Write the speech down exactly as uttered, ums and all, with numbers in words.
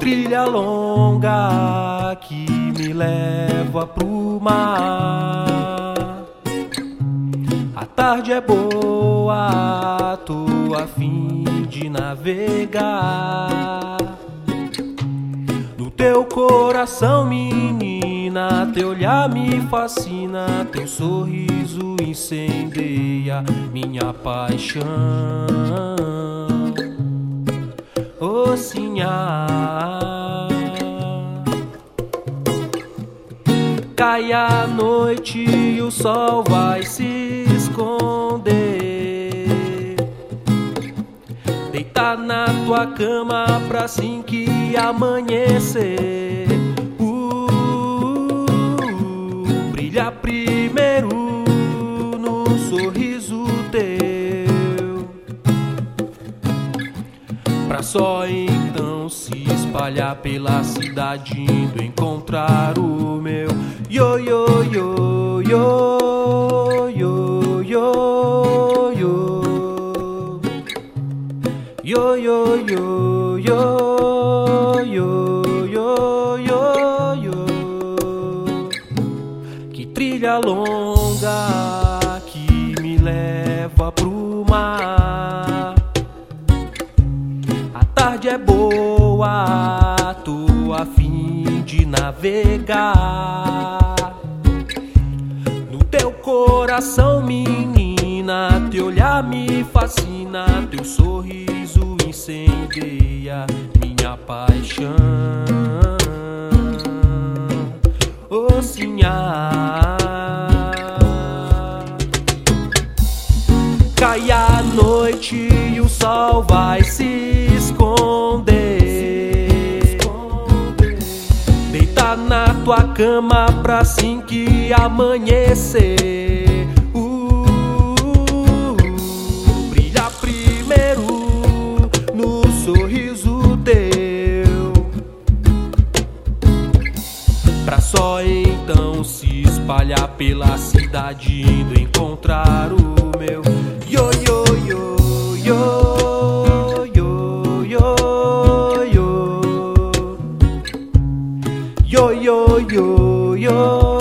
trilha longa que me leva pro mar. A tarde é boa, tô a fim de navegar. No teu coração, menina, teu olhar me fascina, teu sorriso incendeia minha paixão. Oh, sinhá. Cai a noite e o sol vai se esconder. Deitar na tua cama pra assim que amanhecer. uh, Brilha primeiro no sorriso teu, pra só então se espalhar pela cidade, indo encontrar o meu. Yo, yo, yo, yo, yo, yo, yo. Yo, yo, yo, yo, yo, yo, yo, yo. Que trilha longa que me leva pro mar. A tarde é boa, tô a fim de navegar. No teu coração, menina, teu olhar me fascina, teu sorriso incendeia minha paixão. Oh, sinhá. Cai a noite e o sol vai se esconder. Deitar na tua cama pra assim que amanhecer. uh, Brilha primeiro no sorriso teu, pra só então se espalhar pela cidade, indo encontrar o meu. Yo, yo, yo, yo, yo, yo, yo, yo, yo, yo, yo.